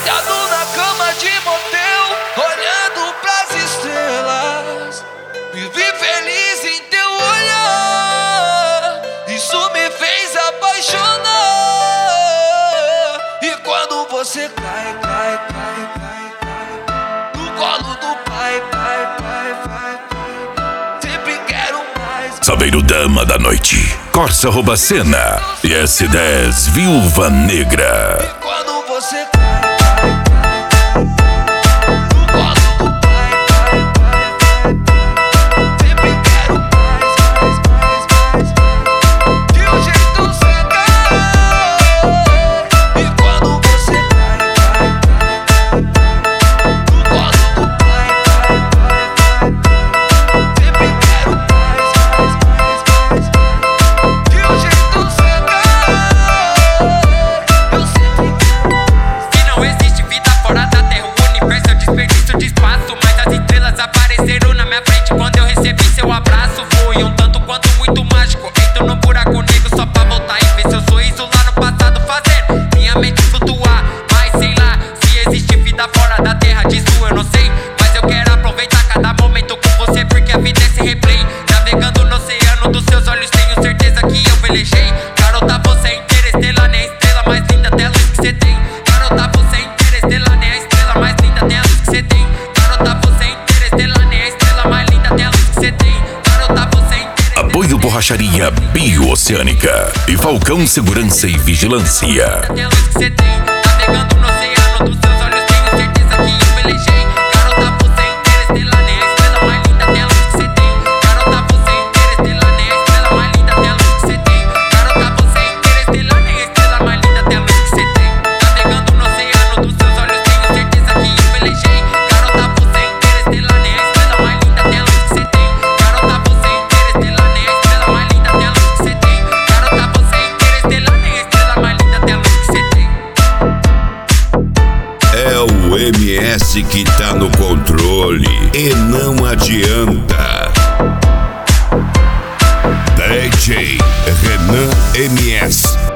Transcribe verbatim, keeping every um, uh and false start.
Deitado na cama de motel, olhando pras estrelas, vivi feliz em teu olhar. Isso me fez apaixonar. E quando você cai, cai, cai, cai, cai no colo do pai, pai, pai, pai, pai, sempre quero mais. Sabeiro Dama da Noite, Corsa Robacena e S dez Viúva Negra. E quando você cai, cai, cai, no colo do pai, pai, pai, pai, pai, sempre quero mais, mais, mais, mais, mais, de um jeito você cai. E quando você cai, cai, cai, cai, no colo do pai, pai, pai, pai, pai, sempre quero mais, mais, mais, mais, mais, de um jeito você cai. Eu sempre quero. Se não existe vida fora da Terra, o universo é um desperdício de espaço. Mas as estrelas apareceram na minha frente quando eu recebi seu abraço. Foi um tanto quanto muito mágico. Entro no buraco negro só pra voltar e ver seu sorriso lá no passado, fazendo minha mente flutuar. Mas sei lá, se existe vida fora da Terra, disso eu não sei. Mas eu quero aproveitar cada momento com você, porque a vida é esse replay. Navegando no oceano dos seus olhos, tenho certeza que eu velejei. Garota, você é interestelar, nem a estrela mais linda até a luz que você tem. Garota, você é interestelar, nem a estrela mais linda até a luz que você tem. Garota, você é interestelar, nem a estrela mais linda até a luz que você tem. Garota, você é interestelar. Apoio Borracharia Bioceânica e Falcão Segurança e Vigilância. Até a luz que você tem. Navegando no oceano dos seus olhos, tenho certeza que eu velejei. Garota, você é interestelar, nem a estrela mais linda até a luz que você tem. Garota, você é interestelar, nem a estrela mais linda até a luz que você tem. Garota, você é interestelar, nem a estrela mais linda até a luz que você tem. Navegando no oceano dos seus olhos, tenho certeza que eu velejei. Garota, você é interestelar, nem a estrela mais linda até a luz que você tem. Garota, você é interestelar, nem a estrela mais linda até a luz que você tem. Garota, você é interestelar, nem a estrela mais linda até a luz que você tem. É o M S que tá no controle e não adianta. D J Renan M S